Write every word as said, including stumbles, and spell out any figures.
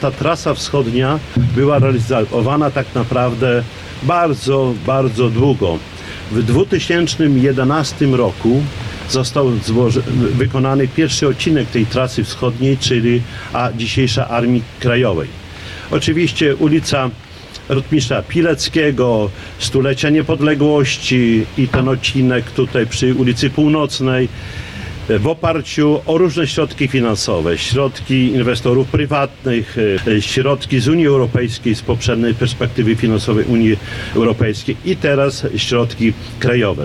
Ta trasa wschodnia była realizowana tak naprawdę bardzo, bardzo długo. W dwa tysiące jedenastym roku został złoży, wykonany pierwszy odcinek tej trasy wschodniej, czyli a dzisiejsza Armii Krajowej. Oczywiście ulica Rotmistrza Pileckiego, stulecia niepodległości i ten odcinek tutaj przy ulicy Północnej w oparciu o różne środki finansowe, środki inwestorów prywatnych, środki z Unii Europejskiej, z poprzedniej perspektywy finansowej Unii Europejskiej i teraz środki krajowe.